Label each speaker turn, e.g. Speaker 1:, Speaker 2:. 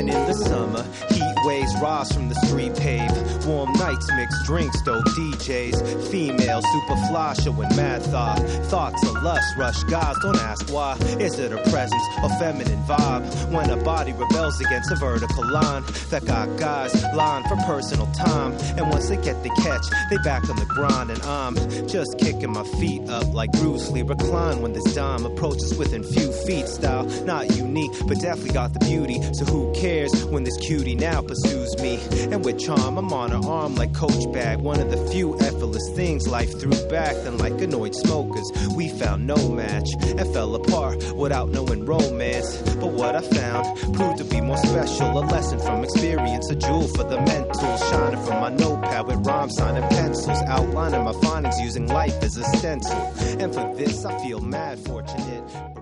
Speaker 1: And in the summer, heat waves rise from the street pave. Warm nights, mixed drinks, dope DJs. Females, super fly, showing mad thought. Thoughts of lust, rush guys, don't ask why. Is it a presence or feminine vibe? When a body rebels against a vertical line that got guys lying for personal time. And once they get the catch, they back on the grind. And I'm just kicking my feet up like Bruce Lee. Recline when this dime approaches within few feet. Style not unique, but definitely got the beauty. So who cares when this cutie now pursues me? And with charm, I'm on her arm like Coach Bag. One of the few effortless things life threw back. Then like annoyed smokers, we found no match and fell apart without knowing romance. But what I found proved to be more special. A lesson from experience, a jewel for the mental. Shining from my notepad with rhymes, signing pencils. Outlining my findings using life as a stencil. And for this I feel mad fortunate.